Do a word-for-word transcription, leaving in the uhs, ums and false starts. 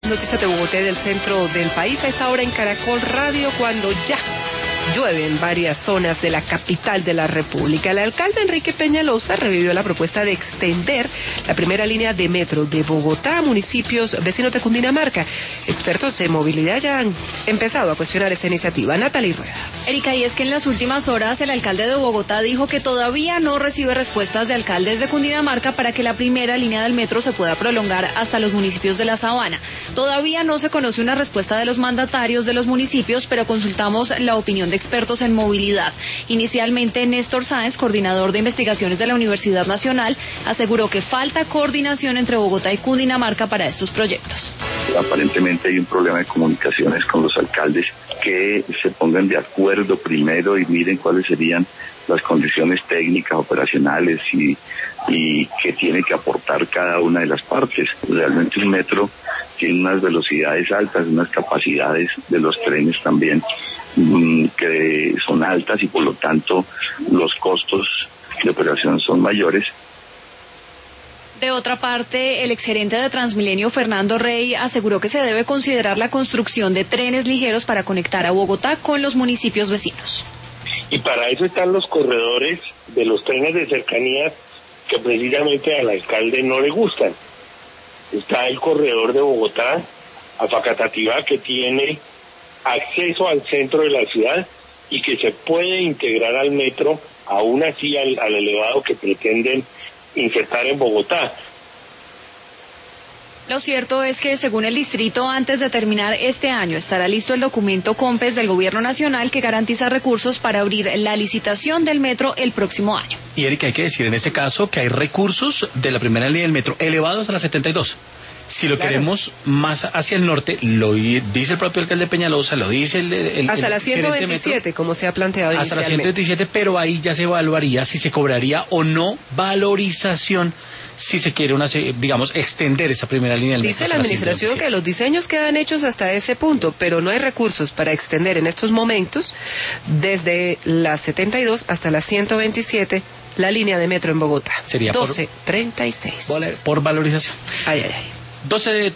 noticias de Bogotá y del centro del país a esta hora en Caracol Radio, cuando ya llueve en varias zonas de la capital de la República. El alcalde Enrique Peñalosa revivió la propuesta de extender la primera línea de metro de Bogotá a municipios vecinos de Cundinamarca. Expertos en movilidad ya han empezado a cuestionar esta iniciativa. Natalie Rueda. Erika, y es que en las últimas horas el alcalde de Bogotá dijo que todavía no recibe respuestas de alcaldes de Cundinamarca para que la primera línea del metro se pueda prolongar hasta los municipios de la Sabana. Todavía no se conoce una respuesta de los mandatarios de los municipios, pero consultamos la opinión de expertos en movilidad. Inicialmente, Néstor Sáenz, coordinador de investigaciones de la Universidad Nacional, aseguró que falta coordinación entre Bogotá y Cundinamarca para estos proyectos. Aparentemente hay un problema de comunicaciones con los alcaldes, que se pongan de acuerdo primero y miren cuáles serían las condiciones técnicas, operacionales y, y qué tiene que aportar cada una de las partes. Realmente un metro tiene unas velocidades altas, unas capacidades de los trenes también mmm, que son altas y por lo tanto los costos de operación son mayores. De otra parte, el exgerente de Transmilenio, Fernando Rey, aseguró que se debe considerar la construcción de trenes ligeros para conectar a Bogotá con los municipios vecinos. Y para eso están los corredores de los trenes de cercanías que precisamente al alcalde no le gustan. Está el corredor de Bogotá a Facatativá, que tiene acceso al centro de la ciudad y que se puede integrar al metro, aún así al, al elevado que pretenden insertar en Bogotá. Lo cierto es que, según el distrito, antes de terminar este año estará listo el documento COMPES del Gobierno Nacional que garantiza recursos para abrir la licitación del metro el próximo año. Y Erika, hay que decir en este caso que hay recursos de la primera línea del metro elevados a la setenta y dos. Si lo claro. queremos más hacia el norte, lo dice el propio alcalde Peñalosa, lo dice el... el hasta el la ciento veintisiete, metro, como se ha planteado hasta inicialmente. Hasta la ciento veintisiete, pero ahí ya se evaluaría si se cobraría o no valorización, si se quiere, una digamos, extender esa primera línea del metro. Dice la administración que los diseños quedan hechos hasta ese punto, pero no hay recursos para extender en estos momentos, desde la setenta y dos hasta la ciento veintisiete, la línea de metro en Bogotá. Sería doce treinta y seis. Por, por valorización. Ay, ay, ay. doce